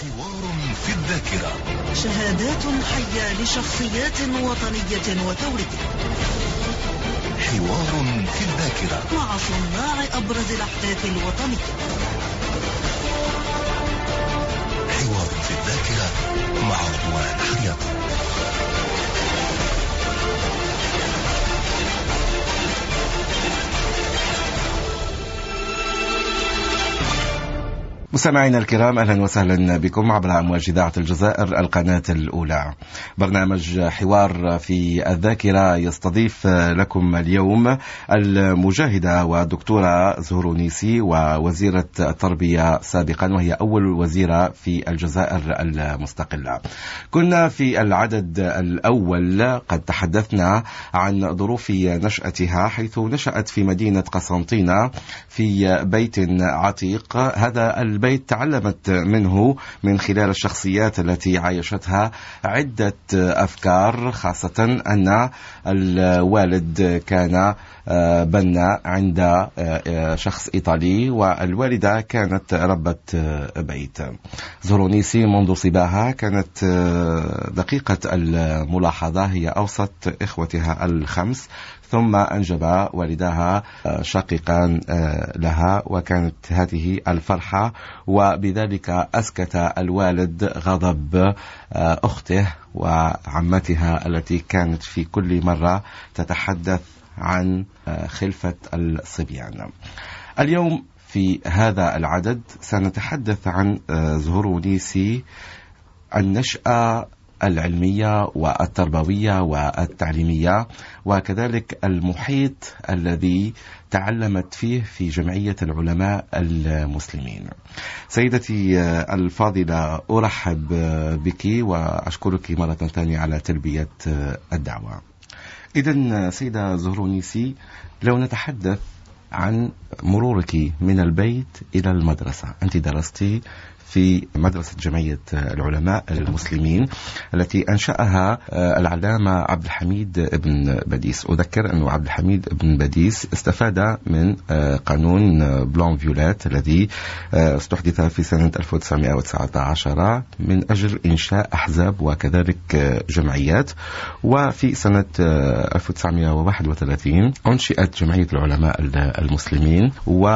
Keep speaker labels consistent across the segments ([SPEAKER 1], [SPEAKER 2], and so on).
[SPEAKER 1] حوار في الذاكرة،
[SPEAKER 2] شهادات حية لشخصيات وطنية وثورية.
[SPEAKER 1] حوار في الذاكرة
[SPEAKER 2] مع صناع أبرز الأحداث الوطنية.
[SPEAKER 1] حوار في الذاكرة مع رضوان حريطي.
[SPEAKER 3] مستمعينا الكرام، أهلا وسهلا بكم عبر أمواج إذاعة الجزائر القناة الأولى. برنامج حوار في الذاكرة يستضيف لكم اليوم المجاهدة والدكتورة زهور نيسي، ووزيرة التربية سابقا، وهي أول وزيرة في الجزائر المستقلة. كنا في العدد الأول قد تحدثنا عن ظروف نشأتها، حيث نشأت في مدينة قسنطينة في بيت عتيق. هذا البيت تعلمت منه من خلال الشخصيات التي عايشتها عدة أفكار، خاصة أن الوالد كان بنا عند شخص إيطالي، والوالدة كانت ربة بيت. زهور نيسي منذ صباها كانت دقيقة الملاحظة، هي أوسط إخوتها الخمس، ثم أنجب والدها شقيقا لها، وكانت هذه الفرحة، وبذلك أسكت الوالد غضب أخته وعمتها التي كانت في كل مرة تتحدث عن خلفة الصبيان. اليوم في هذا العدد سنتحدث عن زهور نيسي النشأة العلمية والتربوية والتعليمية، وكذلك المحيط الذي تعلمت فيه في جمعية العلماء المسلمين. سيدتي الفاضلة، أرحب بك وأشكرك مرة ثانية على تلبية الدعوة. إذن سيدة زهور نيسي، لو نتحدث عن مرورك من البيت إلى المدرسة، أنت درستي في مدرسة جمعية العلماء المسلمين التي أنشأها العلامة عبد الحميد بن بديس. أذكر أن عبد الحميد بن بديس استفاد من قانون بلان فيولات الذي استحدث في سنة 1919 من أجل إنشاء أحزاب وكذلك جمعيات، وفي سنة 1931 أنشئت جمعية العلماء المسلمين،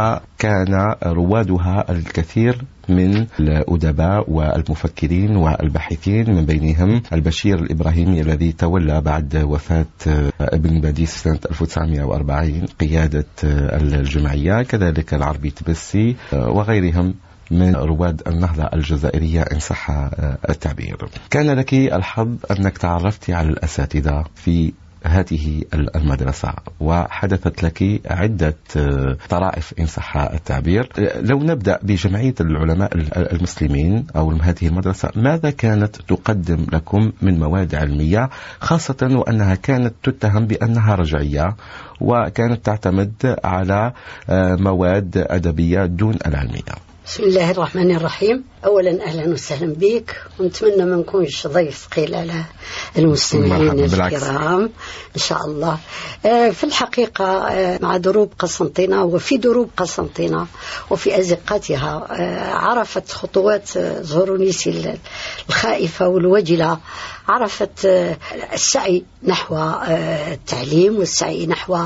[SPEAKER 3] وكان روادها الكثير من الأدباء والمفكرين والباحثين، من بينهم البشير الإبراهيمي الذي تولى بعد وفاة ابن بديس سنة 1940 قيادة الجمعية، كذلك العربي تبسي وغيرهم من رواد النهضة الجزائرية إن صح التعبير. كان لك الحظ أنك تعرفتي على الأساتذة في هذه المدرسة، وحدثت لك عدة طرائف إن صح التعبير. لو نبدأ بجمعية العلماء المسلمين أو هذه المدرسة، ماذا كانت تقدم لكم من مواد علمية، خاصة وأنها كانت تتهم بأنها رجعية وكانت تعتمد على مواد أدبية دون العلمية؟
[SPEAKER 4] بسم الله الرحمن الرحيم. أولا أهلا وسهلا بك، ونتمنى ما نكونش ضيف ثقيل على المستمعين الكرام إن شاء الله. في الحقيقة مع دروب قسنطينة وفي دروب قسنطينة وفي أزقتها عرفت خطوات زهور نيسي الخائفة والوجلة، عرفت السعي نحو التعليم والسعي نحو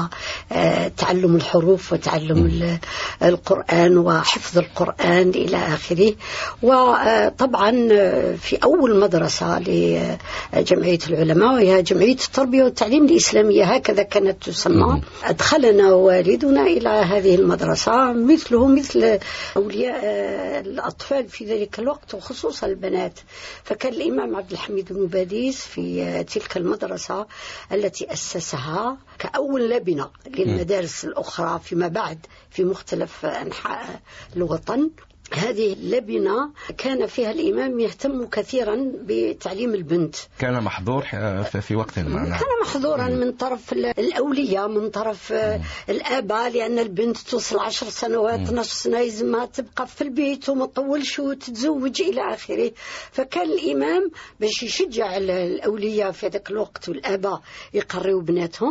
[SPEAKER 4] تعلم الحروف وتعلم القرآن وحفظ القرآن إلى آخره. وطبعا في أول مدرسة لجمعية العلماء، وهي جمعية التربية والتعليم الإسلامية، هكذا كانت تسمى، أدخلنا والدنا إلى هذه المدرسة مثله مثل أولياء الأطفال في ذلك الوقت، وخصوصا البنات. فكان الإمام عبد الحميد بن بديس في تلك المدرسة التي أسسها كأول لبنة للمدارس الأخرى فيما بعد في مختلف أنحاء الوطن. هذه اللبنة كان فيها الإمام يهتم كثيرا بتعليم البنت، كان
[SPEAKER 3] محظور في وقت ما،
[SPEAKER 4] كان محظورا من طرف الأولياء، من طرف الآباء، لأن البنت توصل 10 سنوات 12 سنة لازم تبقى في البيت وما تطولش وتتزوج إلى آخره. فكان الإمام باش يشجع الأولياء في ذاك الوقت والآباء يقروا بناتهم،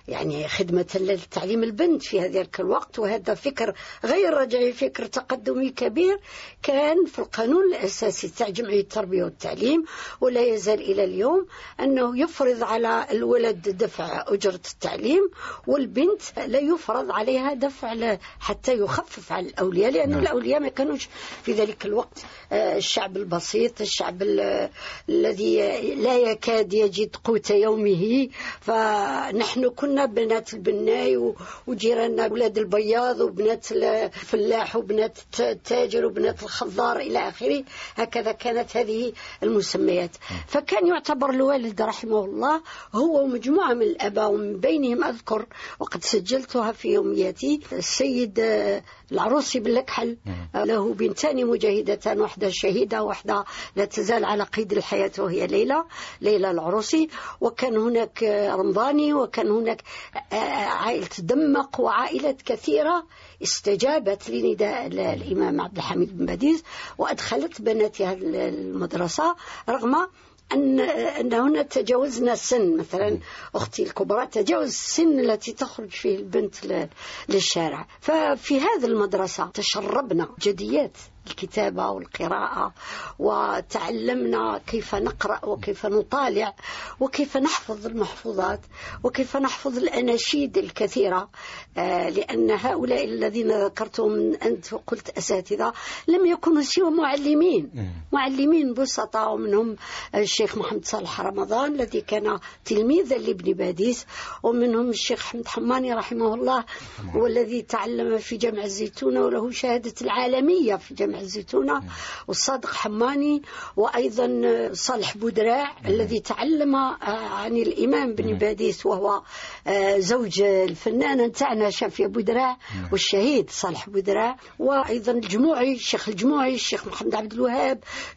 [SPEAKER 4] يعني خدمة للتعليم البنت في ذلك الوقت، وهذا فكر غير رجعي، فكر تقدمي كبير كان في القانون الأساسي تاع جمعية التربية والتعليم، ولا يزال إلى اليوم أنه يفرض على الولد دفع أجرة التعليم، والبنت لا يفرض عليها دفع حتى يخفف على الأولياء، لأن الأولياء ما كانوش في ذلك الوقت الشعب البسيط، الشعب الذي لا يكاد يجد قوت يومه. فنحن كنا بنات البناي وجيراننا أولاد البياض وبنات الفلاح وبنات التاجر وبنات الخضار إلى آخره، هكذا كانت هذه المسميات. فكان يعتبر الوالد رحمه الله هو ومجموعة من الآباء، ومن بينهم أذكر وقد سجلتها في يومياتي السيد العروسي باللكحل، له بنتان مجاهدتان، واحدة شهيدة واحدة لا تزال على قيد الحياة وهي ليلى العروسي. وكان هناك رمضاني، وكان هناك عائلة دمق وعائلات كثيرة استجابت لنداء الإمام عبد الحميد بن باديس وأدخلت بناتها المدرسة، رغم أن هنا تجاوزنا السن. مثلا أختي الكبرى تجاوز السن التي تخرج فيه البنت للشارع. ففي هذه المدرسة تشربنا جديات الكتابة والقراءة، وتعلمنا كيف نقرأ وكيف نطالع وكيف نحفظ المحفوظات وكيف نحفظ الأناشيد الكثيرة، لأن هؤلاء الذين ذكرتهم أنت وقلت أساتذة لم يكونوا سوى معلمين بسطاء، ومنهم الشيخ محمد صالح رمضان الذي كان تلميذا لابن باديس، ومنهم الشيخ حمد حماني رحمه الله والذي تعلم في جامع الزيتونة وله شهادة العالمية في جامع الزيتونة، والصادق حماني، وأيضا صالح بودراع الذي تعلم عن الإمام بن باديس وهو زوج الفنانة نتاعنا شافية بودراع والشهيد صالح بودراع، وأيضا الشيخ الجموعي، الشيخ محمد عبد الوهاب،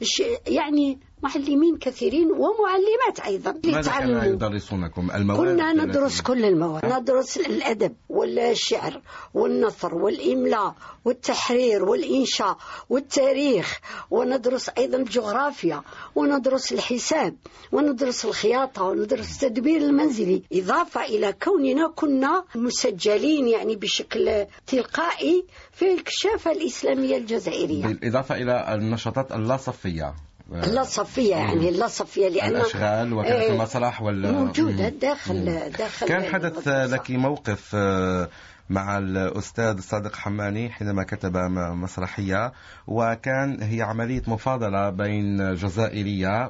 [SPEAKER 4] يعني معلمين كثيرين ومعلمات أيضا.
[SPEAKER 3] ماذا كانوا يدرسونكم؟ المواد؟
[SPEAKER 4] كنا ندرس كل المواد، ندرس الأدب والشعر والنثر والإملاء والتحرير والإنشاء والتاريخ، وندرس أيضا الجغرافيا، وندرس الحساب، وندرس الخياطة، وندرس التدبير المنزلي، إضافة إلى كوننا كنا مسجلين يعني بشكل تلقائي في الكشافة الإسلامية الجزائرية،
[SPEAKER 3] بالإضافة إلى النشاطات اللاصفية
[SPEAKER 4] يعني اللاصفية، لأن
[SPEAKER 3] الأشغال وكانت المسرح
[SPEAKER 4] موجودة داخل
[SPEAKER 3] كان حدث لك موقف مع الأستاذ صادق حماني حينما كتب مسرحية، وكان هي عملية مفاضلة بين جزائرية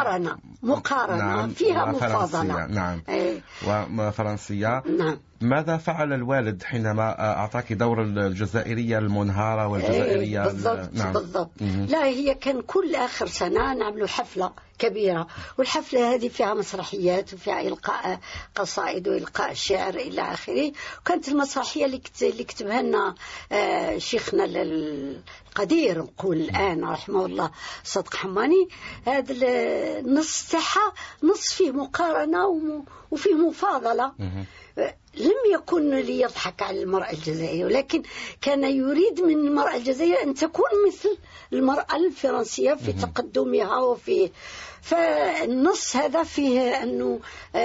[SPEAKER 4] مقارنة نعم فيها مفاضلة
[SPEAKER 3] نعم وفرنسية.
[SPEAKER 4] نعم.
[SPEAKER 3] ماذا فعل الوالد حينما أعطاك دور الجزائرية المنهارة والجزائرية
[SPEAKER 4] بالضبط. لا، هي كان كل آخر سنة نعمل حفلة كبيرة، والحفلة هذه فيها مسرحيات وفيها إلقاء قصائد وإلقاء شعر إلى آخره. وكانت المسرحية اللي كتبها لنا شيخنا القدير نقول الآن رحمه الله صادق حماني، هذا النص تاعها نص فيه مقارنة وفيه مفاضلة. لم يكن ليضحك على المرأة الجزائرية، ولكن كان يريد من المرأة الجزائرية أن تكون مثل المرأة الفرنسية في تقدمها فالنص هذا فيه أنه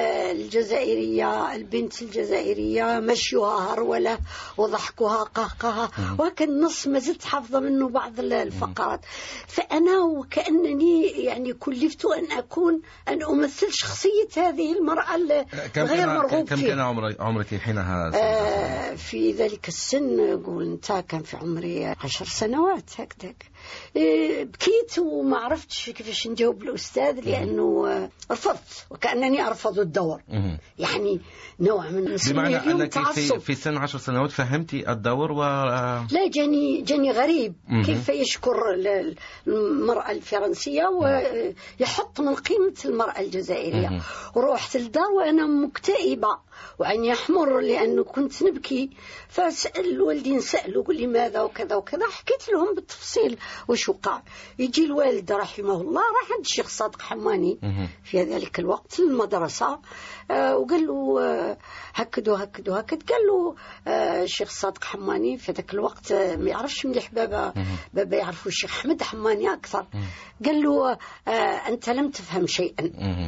[SPEAKER 4] البنت الجزائرية مشيها هرولة وضحكها قهقها، وكان النص ما زلت حافظة منه بعض الفقرات. فأنا وكأنني يعني كلفت أن أمثل شخصية هذه المرأة غير مرغوب فيها.
[SPEAKER 3] كم كان عمرك حينها؟
[SPEAKER 4] في ذلك السن قول انت كان في عمري 10 سنوات هكذاك. بكيت وما عرفتش كيفاش نجاوب الأستاذ، لأنه رفضت وكأنني أرفض الدور. يعني نوع من
[SPEAKER 3] بمعنى أنك في سن 10 سنوات فهمتي الدور
[SPEAKER 4] لا، جاني غريب كيف يشكر المرأة الفرنسية ويحط من قيمة المرأة الجزائرية. وروحت الدار وأنا مكتئبة وعيني أحمر لأنه كنت نبكي. فسأل الوالدين، سألوا لماذا وكذا وكذا، حكيت لهم بالتفصيل وش وقع. يجي الوالد رحمه الله راح عند الشيخ صادق حماني في ذلك الوقت المدرسة، وقال له هكد. قال له الشيخ صادق حماني في ذاك الوقت ما يعرفش مليح بابا يعرفوا الشيخ حمد حماني أكثر. قال له أنت لم تفهم شيئا،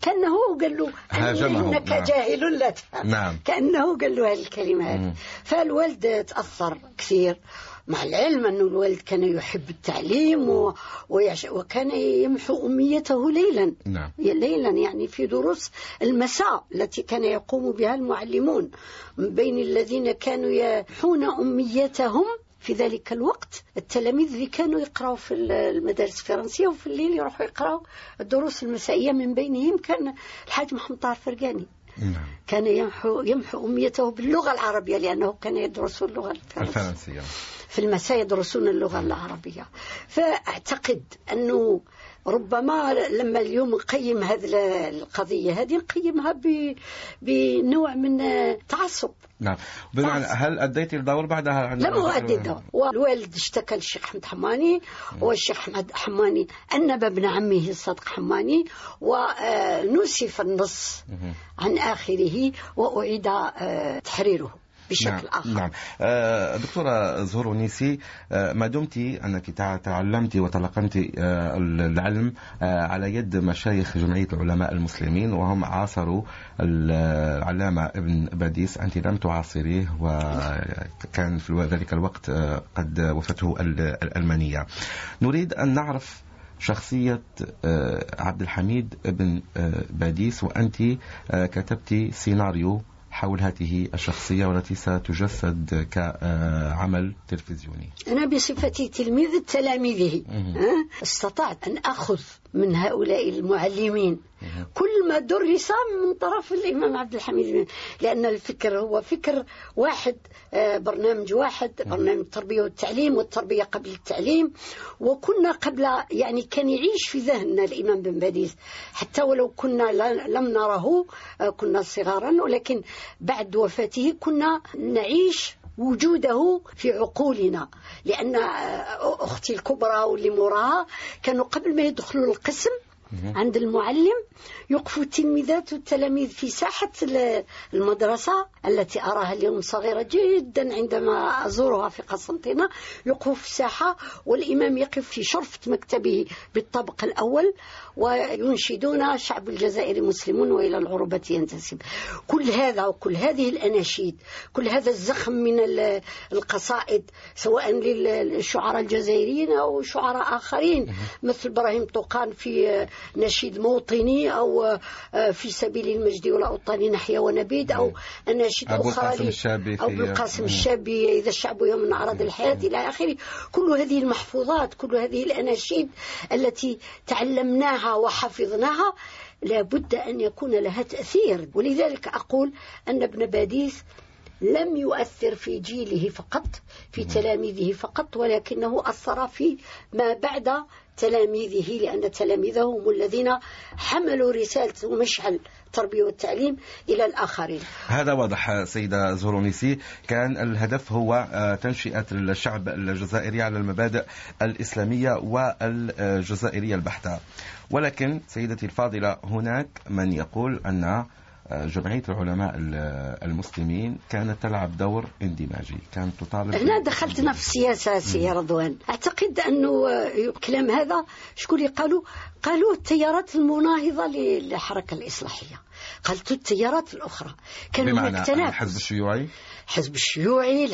[SPEAKER 4] كأنه قال له إنك جاهل لا تفهم. كأنه قال له هذه الكلمات. فالوالد تأثر كثير، مع العلم أن الوالد كان يحب التعليم وكان يمحو أميته ليلا. ليلا يعني في دروس المساء التي كان يقوم بها المعلمون، من بين الذين كانوا يمحون أميتهم في ذلك الوقت التلاميذ اللي كانوا يقرأوا في المدارس الفرنسية وفي الليل يروحوا يقرأوا الدروس المسائية. من بينهم كان الحاج محمد طاهر فرقاني. كان يمحو أميته باللغة العربية لأنه كان يدرس اللغة الفرنسية، في المساء يدرسون اللغة العربية. فأعتقد أنه ربما لما اليوم نقيم هذه القضية هذه نقيمها بنوع من تعصب.
[SPEAKER 3] نعم. بمعنى هل أديت الدور بعدها؟
[SPEAKER 4] لم أؤدي الدور. والوالد اشتكى الشيخ أحمد حماني، والشيخ أحمد حماني أنب ابن عمه الصدق حماني ونسف النص عن آخره وأعيد تحريره بشكل آخر.
[SPEAKER 3] نعم. دكتورة زهور نيسي، ما دمت أنك تعلمت وتلقنت العلم على يد مشايخ جمعية العلماء المسلمين وهم عاصروا العلامة ابن باديس، أنت لم تعاصريه وكان في ذلك الوقت قد وفته الألمانية. نريد أن نعرف شخصية عبد الحميد ابن باديس، وأنت كتبت سيناريو حول هذه الشخصية والتي ستجسد كعمل تلفزيوني.
[SPEAKER 4] أنا بصفتي تلميذ تلاميذه استطعت أن أخذ من هؤلاء المعلمين كل ما درس من طرف الإمام عبد الحميد، لأن الفكر هو فكر واحد، برنامج واحد، برنامج التربية والتعليم والتربية قبل التعليم. وكنا قبل يعني كان يعيش في ذهننا الإمام بن باديس حتى ولو كنا لم نره، كنا صغارا، ولكن بعد وفاته كنا نعيش وجوده في عقولنا، لأن أختي الكبرى واللي موراها كانوا قبل ما يدخلوا القسم عند المعلم يقفوا التلميذات والتلاميذ في ساحة المدرسة التي أراها اليوم صغيرة جدا عندما أزورها في قسنطينة، يقفوا في الساحة والإمام يقف في شرفة مكتبه بالطابق الأول وينشدون شعب الجزائر مسلمون وإلى العروبة ينتسب. كل هذا وكل هذه الأناشيد، كل هذا الزخم من القصائد سواء للشعراء الجزائريين أو شعراء آخرين مثل إبراهيم طوقان في نشيد موطني، أو في سبيل المجد والأوطان نحيا ونبيد، أو أناشيد أخرى أو بالقاسم الشابي إذا الشعب يوم عرض الحياة إلى آخره. كل هذه المحفوظات، كل هذه الأناشيد التي تعلمناها وحفظناها لابد أن يكون لها تأثير. ولذلك أقول أن ابن باديس لم يؤثر في جيله فقط، في تلاميذه فقط، ولكنه أثر في ما بعد تلاميذه، لأن تلاميذه هم الذين حملوا رسالة ومشعل التربية والتعليم إلى الآخرين.
[SPEAKER 3] هذا واضح سيدة زهور نيسي، كان الهدف هو تنشئة الشعب الجزائري على المبادئ الإسلامية والجزائرية البحتة. ولكن سيدتي الفاضلة، هناك من يقول أن جمعية العلماء المسلمين كانت تلعب دور اندماجي، كانت تطالب.
[SPEAKER 4] هنا دخلتنا في السياسة سي رضوان. أعتقد أنه كلام هذا شكون قالوا التيارات المناهضة للحركة الإصلاحية، قالت التيارات الأخرى كانوا
[SPEAKER 3] بمعنى الحزب الشيوعي،
[SPEAKER 4] حزب الشيوعي،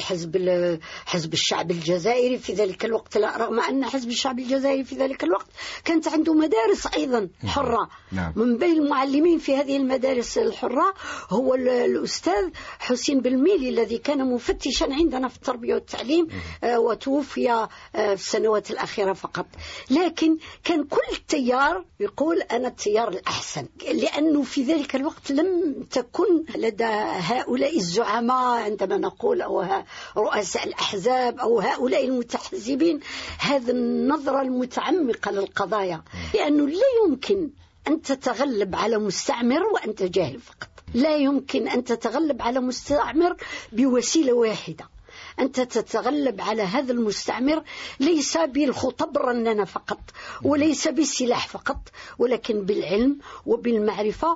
[SPEAKER 4] حزب الشعب الجزائري في ذلك الوقت، رغم أن حزب الشعب الجزائري في ذلك الوقت كانت عنده مدارس أيضا حرة. من بين المعلمين في هذه المدارس الحرة هو الأستاذ حسين بالميلي الذي كان مفتشا عندنا في التربية والتعليم وتوفي في السنوات الأخيرة فقط. لكن كان كل تيار يقول أنا التيار الأحسن، لأنه في ذلك الوقت لم تكن لدى هؤلاء الزعماء عندما نقول أو رؤساء الأحزاب أو هؤلاء المتحزبين هذه النظرة المتعمقة للقضايا، لأنه لا يمكن أن تتغلب على مستعمر وأنت جاهل فقط، لا يمكن أن تتغلب على مستعمر بوسيلة واحدة. أنت تتغلب على هذا المستعمر ليس بالخطب الرنانة فقط، وليس بالسلاح فقط، ولكن بالعلم وبالمعرفة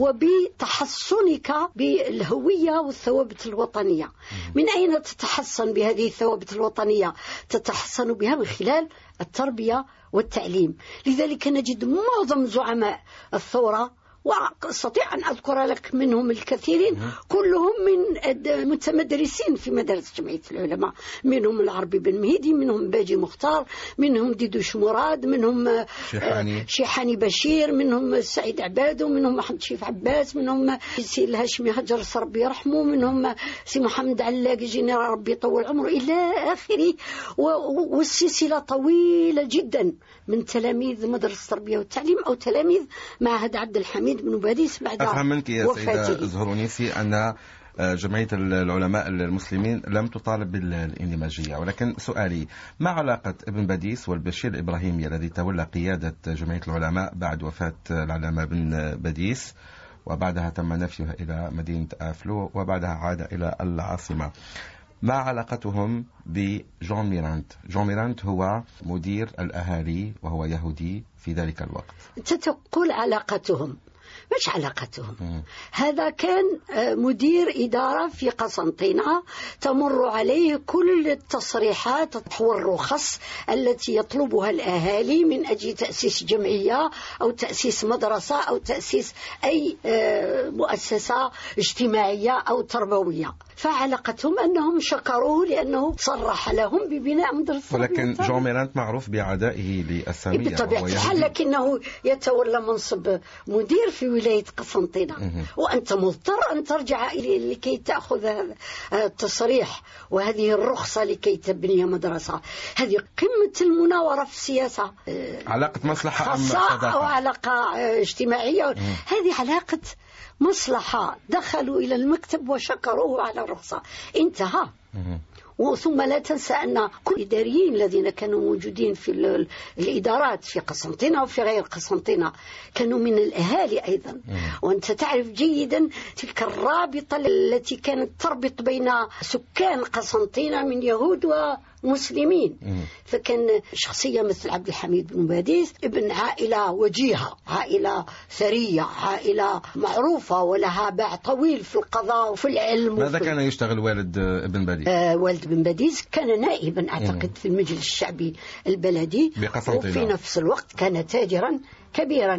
[SPEAKER 4] وبتحصنك بالهوية والثوابت الوطنية. من أين تتحصن بهذه الثوابت الوطنية؟ تتحصن بها من خلال التربية والتعليم. لذلك نجد معظم زعماء الثورة وأستطيع أن أذكر لك منهم الكثيرين كلهم من متمدرسين في مدرسة جمعية العلماء، منهم العربي بن مهيدي، منهم باجي مختار، منهم ديدوش مراد، منهم شيحاني بشير، منهم سعيد عبادو، منهم محمد شيف عباس، منهم سي الهاشمي هجر ربي يرحمه، منهم سي محمد علاقي جنرال ربي يطول عمره إلى آخره. والسلسلة طويلة جدا من تلاميذ مدرسة التربية والتعليم أو تلاميذ معهد عبد الحميد بن باديس بعد وفاته.
[SPEAKER 3] أفهم منك يا سيدة زهرونيسي أن جمعية العلماء المسلمين لم تطالب بالاندماجية، ولكن سؤالي ما علاقة ابن باديس والبشير الإبراهيمي الذي تولى قيادة جمعية العلماء بعد وفاة العلامة بن باديس وبعدها تم نفيه إلى مدينة آفلو وبعدها عاد إلى العاصمة، ما علاقتهم بجون ميرانت؟ جون ميرانت هو مدير الأهالي وهو يهودي في ذلك الوقت.
[SPEAKER 4] أنت تقول علاقتهم، مش علاقتهم. هذا كان مدير إدارة في قسنطينة تمر عليه كل التصريحات والرخص التي يطلبها الأهالي من أجل تأسيس جمعية أو تأسيس مدرسة أو تأسيس أي مؤسسة اجتماعية أو تربوية. فعلاقتهم أنهم شكروه لأنه صرح لهم ببناء مدرسة.
[SPEAKER 3] ولكن جون ميرانت معروف بعدائه للسامية
[SPEAKER 4] بطبيعة الحال، لكنه يتولى منصب مدير في ولاية قسنطينة وأنت مضطر أن ترجع إليه لكي تأخذ التصريح وهذه الرخصة لكي تبني مدرسة. هذه قمة المناورة في السياسة،
[SPEAKER 3] علاقة مصلحة
[SPEAKER 4] خاصة أو علاقة اجتماعية. هذه علاقة مصلحة. دخلوا إلى المكتب وشكروه على الرخصة، انتهى. وثم لا تنسى أن كل الإداريين الذين كانوا موجودين في الإدارات في قسنطينة وفي غير قسنطينة كانوا من الأهالي أيضا. وأنت تعرف جيدا تلك الرابطة التي كانت تربط بين سكان قسنطينة من يهود ومسلمين. فكان شخصية مثل عبد الحميد بن باديس ابن عائلة وجيهة، عائلة ثرية، عائلة معروفة ولها باع طويل في القضاء وفي العلم.
[SPEAKER 3] ماذا كان يشتغل والد ابن باديس؟
[SPEAKER 4] والد بن باديس كان نائبا أعتقد في المجلس الشعبي البلدي، وفي نفس الوقت كان تاجرا كبيرا.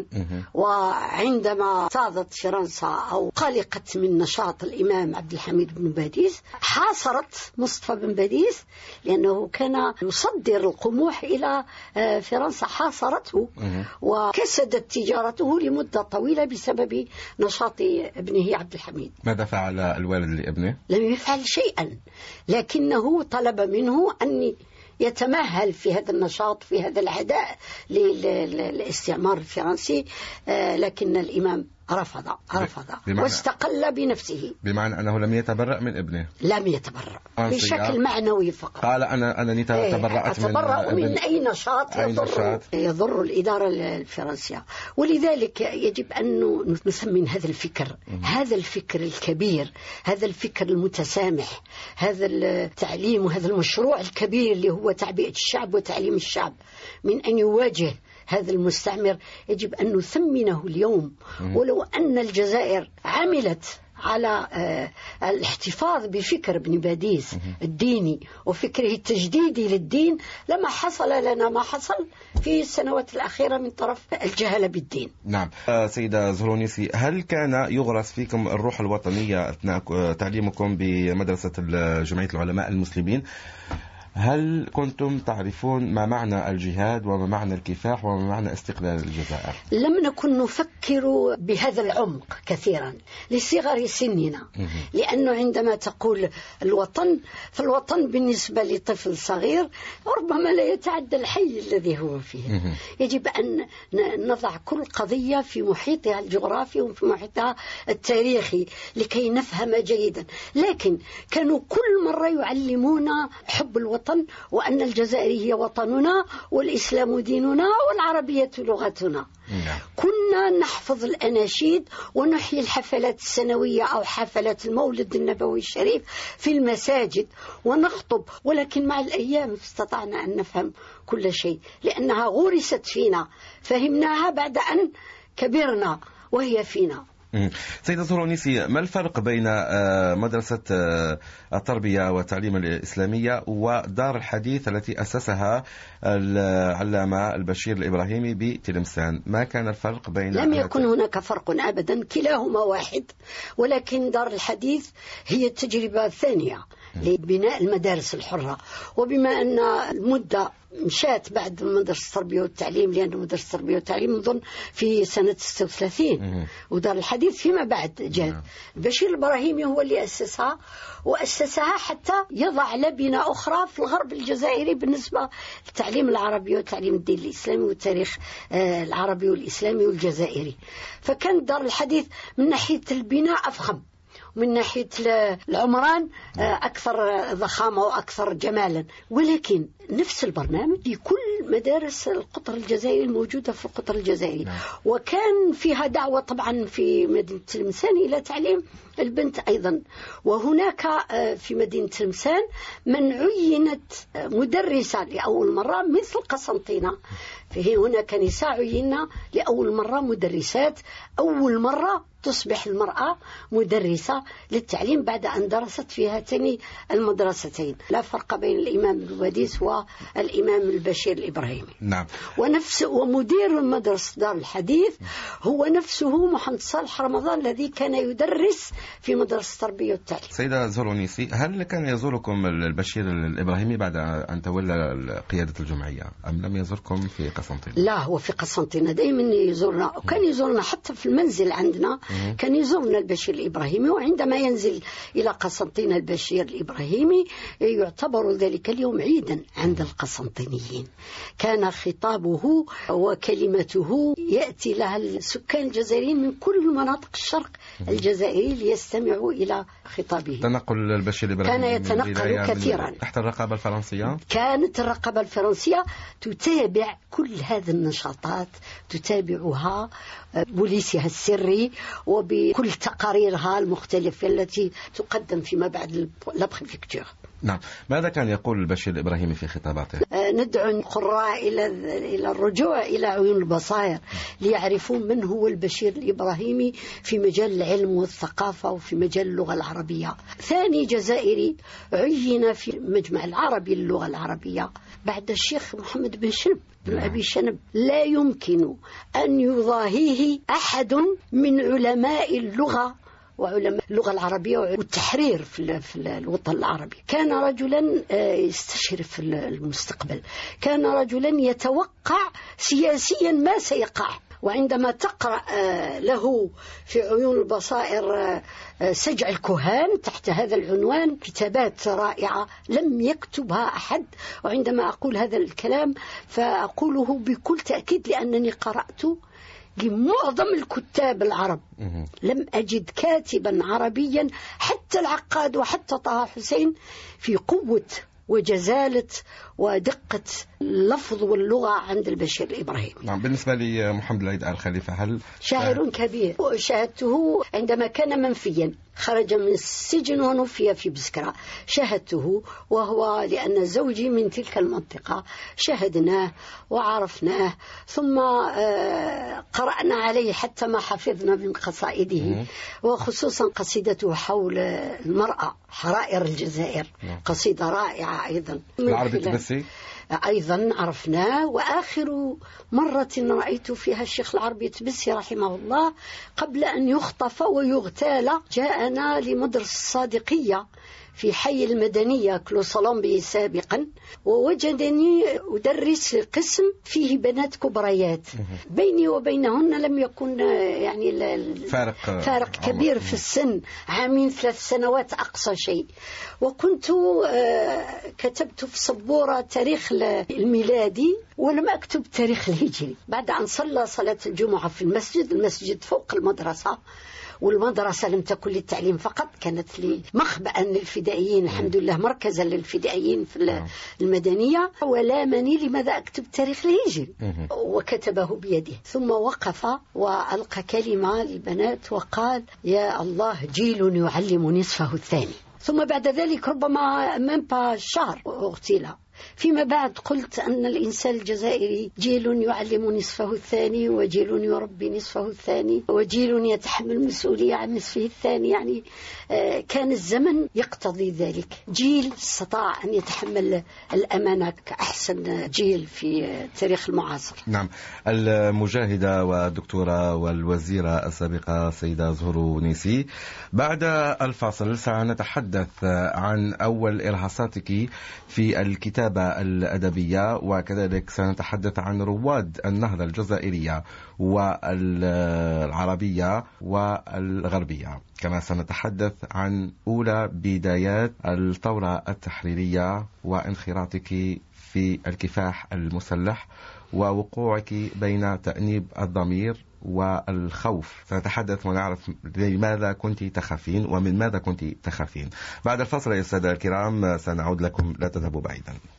[SPEAKER 4] وعندما صادت فرنسا أو قلقت من نشاط الإمام عبد الحميد بن باديس حاصرت مصطفى بن باديس لأنه كان يصدر القمح إلى فرنسا، حاصرته وكسدت تجارته لمدة طويلة بسبب نشاط ابنه عبد الحميد.
[SPEAKER 3] ماذا فعل الوالد لابنه؟
[SPEAKER 4] لم يفعل شيئا، لكنه طلب منه أن يتمهل في هذا النشاط، في هذا العداء للاستعمار الفرنسي، لكن الإمام رفض واستقل بنفسه.
[SPEAKER 3] بمعنى أنه لم يتبرأ من ابنه؟
[SPEAKER 4] لم يتبرأ بشكل معنوي فقط.
[SPEAKER 3] قال أنا تبرأت
[SPEAKER 4] من أي نشاط يضر الإدارة الفرنسية. ولذلك يجب أن نثمن هذا الفكر، هذا الفكر الكبير، هذا الفكر المتسامح، هذا التعليم وهذا المشروع الكبير اللي هو تعبئة الشعب وتعليم الشعب من أن يواجه هذا المستعمر. يجب أن نثمنه اليوم. ولو أن الجزائر عملت على الاحتفاظ بفكر ابن باديس الديني وفكره التجديدي للدين لما حصل لنا ما حصل في السنوات الأخيرة من طرف الجهل بالدين.
[SPEAKER 3] نعم. سيدة زهرونيسي، هل كان يغرس فيكم الروح الوطنية أثناء تعليمكم بمدرسة جمعية العلماء المسلمين؟ هل كنتم تعرفون ما معنى الجهاد وما معنى الكفاح وما معنى استقلال الجزائر؟
[SPEAKER 4] لم نكن نفكر بهذا العمق كثيرا لصغر سننا، لأنه عندما تقول الوطن، فالوطن بالنسبة لطفل صغير ربما لا يتعدى الحي الذي هو فيه. يجب أن نضع كل قضية في محيطها الجغرافي وفي محيطها التاريخي لكي نفهم جيدا. لكن كانوا كل مرة يعلمونا حب الوطن، وأن الجزائر هي وطننا والإسلام ديننا والعربية لغتنا. كنا نحفظ الأناشيد ونحيي الحفلات السنوية أو حفلات المولد النبوي الشريف في المساجد ونخطب. ولكن مع الأيام استطعنا أن نفهم كل شيء لأنها غرست فينا، فهمناها بعد أن كبرنا وهي فينا.
[SPEAKER 3] سيدة زهرة أونيسي، ما الفرق بين مدرسة التربية والتعليم الإسلامية ودار الحديث التي أسسها العلامة البشير الإبراهيمي بتلمسان؟ ما كان الفرق بين؟
[SPEAKER 4] لم يكن هناك فرق أبدا، كلاهما واحد، ولكن دار الحديث هي التجربة الثانية لبناء المدارس الحرة. وبما أن المدة مشات بعد مدرسة التربية والتعليم، لأن مدرسة التربية والتعليم نظن في سنة 36 ودار الحديث فيما بعد جاء البشير الإبراهيمي هو اللي أسسها، وأسسها حتى يضع لبنة أخرى في الغرب الجزائري بالنسبة للتعليم العربي وتعليم الدين الإسلامي والتاريخ العربي والإسلامي والجزائري. فكان دار الحديث من ناحية البناء أفخم، من ناحية العمران أكثر ضخامة وأكثر جمالا، ولكن نفس البرنامج لكل مدارس القطر الجزائري الموجودة في القطر الجزائري. وكان فيها دعوة طبعا في مدينة تلمسان إلى تعليم البنت أيضا. وهناك في مدينة تلمسان من عينت مدرسة لأول مرة مثل قسنطينة، فهي هناك نساء عينا لأول مرة مدرسات، أول مرة تصبح المرأة مدرسة للتعليم بعد أن درست في هاتين المدرستين. لا فرق بين الإمام الوديس والإمام البشير الإبراهيمي.
[SPEAKER 3] نعم.
[SPEAKER 4] ومدير مدرسة دار الحديث هو نفسه محمد صالح رمضان الذي كان يدرس في مدرسة التربية والتعليم.
[SPEAKER 3] سيدة زهرة أونيسي، هل كان يزوركم البشير الإبراهيمي بعد أن تولى قيادة الجمعية أم لم يزوركم في قسنطينة؟
[SPEAKER 4] لا، هو في قسنطينة دائما يزورنا، وكان يزورنا حتى في المنزل عندنا كان يزورنا البشير الإبراهيمي. وعندما ينزل إلى قسنطينة البشير الإبراهيمي يعتبر ذلك اليوم عيدا عند القسنطينيين. كان خطابه وكلمته يأتي لها السكان الجزائريين من كل مناطق الشرق الجزائري ليستمعوا إلى خطابه.
[SPEAKER 3] تنقل البشير الإبراهيمي
[SPEAKER 4] كان يتنقل كثيرا
[SPEAKER 3] تحت الرقابة الفرنسية.
[SPEAKER 4] كانت الرقابة الفرنسية تتابع كل هذه النشاطات، تتابعها بوليسها السري وبكل تقاريرها المختلفة التي تقدم فيما بعد لابريفكتور.
[SPEAKER 3] نعم. ماذا كان يقول البشير الإبراهيمي في خطاباته؟
[SPEAKER 4] ندعو القراء إلى الرجوع إلى عيون البصائر ليعرفوا من هو البشير الإبراهيمي في مجال العلم والثقافة وفي مجال اللغة العربية. ثاني جزائري عين في المجمع العربي للغة العربية بعد الشيخ محمد بن شنب بن أبي شنب. لا يمكن أن يضاهيه أحد من علماء اللغة وعلماء اللغة العربية والتحرير في الوطن العربي. كان رجلا يستشرف المستقبل، كان رجلا يتوقع سياسيا ما سيقع. وعندما تقرأ له في عيون البصائر سجع الكهان تحت هذا العنوان كتابات رائعة لم يكتبها أحد. وعندما أقول هذا الكلام فأقوله بكل تأكيد لأنني قرأت لمعظم الكتاب العرب، لم أجد كاتبا عربيا حتى العقاد وحتى طه حسين في قوة وجزالة ودقة اللفظ واللغة عند البشير الإبراهيمي.
[SPEAKER 3] نعم. بالنسبة لمحمد العيد آل خليفة، هل
[SPEAKER 4] شاعر كبير؟ شاهدته عندما كان منفيا، خرج من السجن ونفي في بسكرة، شاهدته وهو لأن زوجي من تلك المنطقة، شاهدناه وعرفناه، ثم قرأنا عليه حتى ما حفظنا من قصائده، وخصوصا قصيدته حول المرأة حرائر الجزائر، قصيدة رائعة أيضا.
[SPEAKER 3] العربي التبسي
[SPEAKER 4] أيضا عرفناه. وآخر مرة رأيت فيها الشيخ العربي التبسي رحمه الله قبل أن يخطف ويغتال جاءنا لمدرسة الصادقية في حي المدنية كلوسولومبي سابقا، ووجدني أدرس قسم فيه بنات كبريات، بيني وبينهن لم يكن يعني فارق كبير في السن، 2 3 سنوات أقصى شيء. وكنت كتبت في سبورة تاريخ الميلادي ولم أكتب تاريخ الهجري. بعد أن صلى صلاة الجمعة في المسجد فوق المدرسة، والمدرسة لم تكن للتعليم فقط، كانت مخبأ للفدائيين، الحمد لله مركزا للفدائيين في المدنية، ولامني لماذا أكتب تاريخ الهجري، وكتبه بيده. ثم وقف وألقى كلمة للبنات وقال: يا الله جيل يعلم نصفه الثاني. ثم بعد ذلك ربما من شهر اغتيل. فيما بعد قلت أن الإنسان الجزائري جيل يعلم نصفه الثاني، وجيل يربي نصفه الثاني، وجيل يتحمل مسؤولية عن نصفه الثاني. يعني كان الزمن يقتضي ذلك. جيل استطاع أن يتحمل الأمانة كأحسن جيل في التاريخ المعاصر.
[SPEAKER 3] نعم. المجاهدة والدكتورة والوزيرة السابقة سيدة زهور نيسي، بعد الفاصل سنتحدث عن أول إرهاصاتك في الكتابة الأدبية، وكذلك سنتحدث عن رواد النهضة الجزائرية والعربية والغربية، كما سنتحدث عن أولى بدايات الثورة التحريرية وانخراطك في الكفاح المسلح ووقوعك بين تأنيب الضمير والخوف. سنتحدث ونعرف لماذا كنت تخافين ومن ماذا كنت تخافين. بعد الفصل يا السادة الكرام سنعود لكم، لا تذهبوا بعيدا.